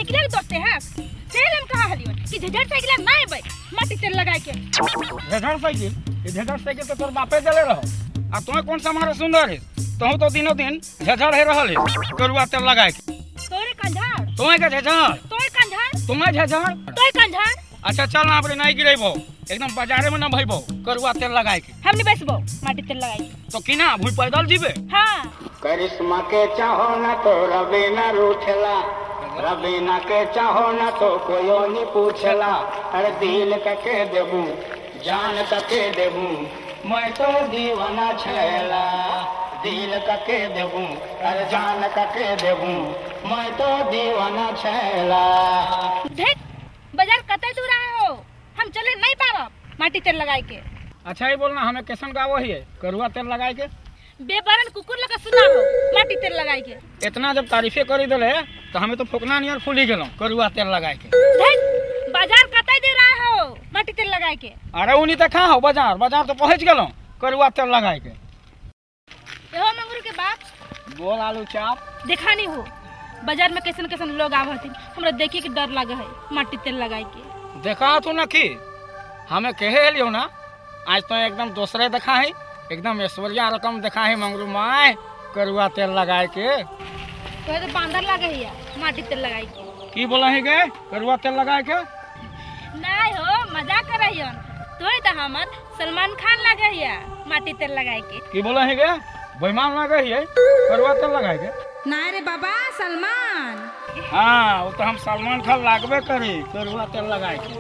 Cycle के दोस्ते हैं तेल हम कहां हलियो कि झझर साइकिल ना आबे माटी तेल लगाए के झझर साइकिल तो तोर बापे देले रहो आ तोय कौन सा हमारा सुंदर है तो दिनों दिन झझर है रहल है करुआ तेल लगाए के तोरे कंझाड़ तोय के झझर तोरे कंझाड़ तुम्हें झझर तोरे कंझाड़ अच्छा चल ना अपने नहीं गिरेबो एकदम बाजारे में ना भइबो करुआ तेल लगाए के हम नहीं बेचबो माटी तेल लगाए के तो किना भूल पैदल जीबे हां करिश्मा के चाहो ना तो रवीना रूठला रवीना के चाहो ना तो कोई नहीं पूछला अरे दिल के देबू जान के देबू मैं तो दीवाना छेला दिल के देबू अरे जान के देबू मैं तो दीवाना छेला। देख बाजार कतई दूर आए हो हम चले नहीं पारब माटी तेल लगाए के। अच्छा ही बोलना हमें कैसन गावो है करुआ तेल लगाए के बेबरन कुकुर लगा सुना हो माटी तेल लगाए के। इतना जब तारीफे करी देले तो हमें तो फुकना नियर फूली गेलो करुआ तेल लगाए के। देख बाजार कतई दूर आए हो माटी तेल लगाए के। अरे उनी त कहां हो बाजार तो पहुंच गेलो करुआ तेल लगाए के। एहो मंगरू के बाप बोल आलू चाप देखा नहीं हो बाजार में कैसन कैसन लोग आवत हमरा देखे के डर लगे है माटी तेल लगाए के। देखा तू ना कि हमें कहे लियो ना आज तो एकदम दूसरे देखा है एकदम ऐश्वर्या रकम देखा है मंगरू माय करुआ तेल लगाए के। तो बांदर लगे है माटी तेल लगाए के। की बोला है गे करुआ तेल लगाए के नहीं हो मजाक कर रही हो तो हमर सलमान खान लगे है माटी तेल लगाए के। की बोला है गे बेईमान लगे है करुआ तेल लगाए के। ना रे बाबा सलमान हाँ वो तो हम सलमान खान लागबे करी करुआ तेल लगाए के।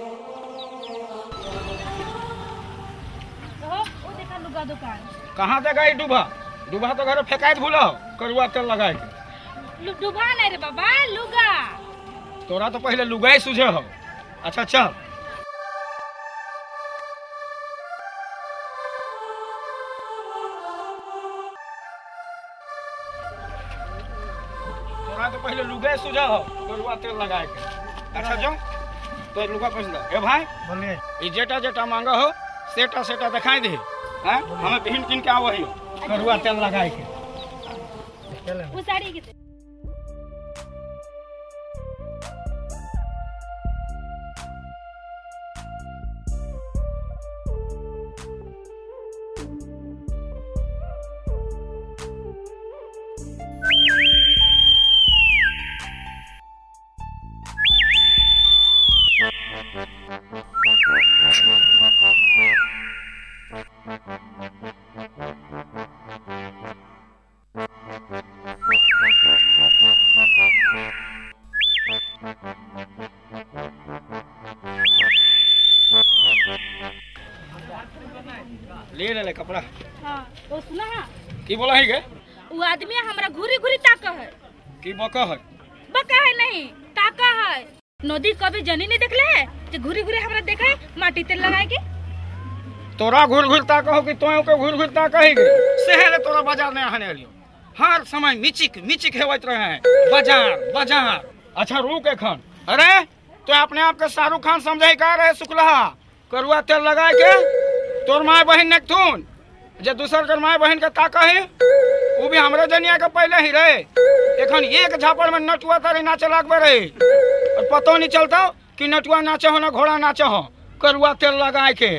वो देखा लुगा दुकान कहाँ देखा ही डूबा तो घर फेंकाइत भूलो करुआ तेल लगाए के। डूबा नहीं रे बाबा लुगा तोरा तो पहले लुगा ही सूझे हो। अच्छा चल तोरा तो पहले लुगा ही सूझे हो करुआ तेल लगाए के। अच्छा जाओ तो लुगा पसंद है भाई बोलिए ये जेटा मांगा हो सेटा दिखाई दे हैं हमें भिन किन के आवो ही करुआ तेल लगाए के। वो साड़ी के ले कपड़ा। हां वो सुना है की बोला है गे वो आदमी हमरा घुरी घुरी ताका है की बका है नहीं ताका है नदी कभी जनी नहीं देखले है जो घुरी घुरी हमरा देखे माटी तेल लगाए के। तोरा घुर ताका कि तोय के घुर ताका है गे शहर तोरा बाजार में आने लियो हर समय मिचिक हेवत रहे बाजार। अच्छा रुक एखन अरे तो अपने आप के शाहरुख खान समझाई का रहे शुक्ला करुआ तेल लगाए के तोर माय बहन ने थून जे दूसर कर माय बहन के ताका है वो भी हमरे जनिया के पहले ही रहे एखन एक झापड़ में नटुआ तारी नाचे लागबे रहे और पतो नहीं चलता कि नटुआ नाचे हो ना घोड़ा नाचे हो करुआ तेल लगाए के।